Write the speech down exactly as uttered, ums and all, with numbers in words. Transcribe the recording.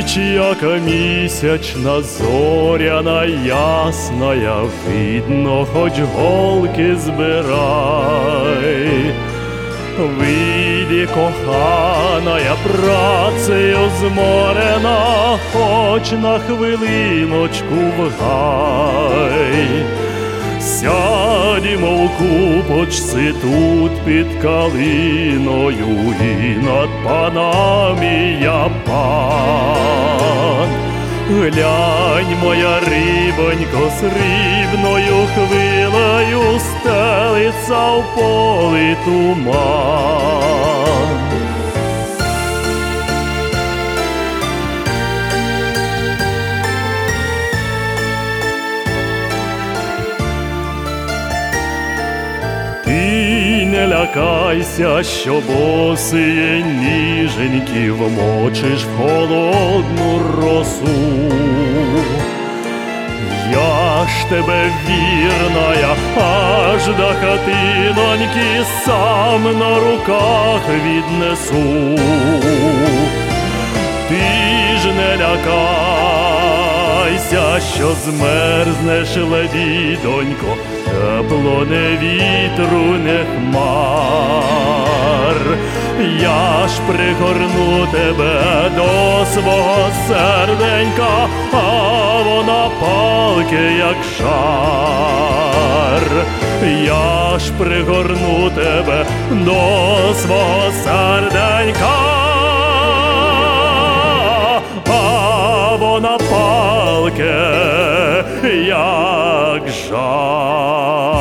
ніч, яка місячна, зоряна, ясная, видно, хоч голки збирай. Вийди, коханая, працею зморена, хоч на хвилиночку в гай. Сядімо в купочці тут під калиною, і над панами я пан. Глянь, моя рибонько, срібною хвилею стелиться в полі туман. Ти не лякайся, що босиє ніженьки вмочиш в холодну росу. Я ж тебе, вірная, аж до хатиноньки сам на руках віднесу. Ти ж не лякайся, що змерзнеш, лебідонько, тепло не вітру, не хмар. Я ж пригорну тебе до свого серденька, а вона палке, як шар. Я ж пригорну тебе до свого серденька, а вона палке, як жар.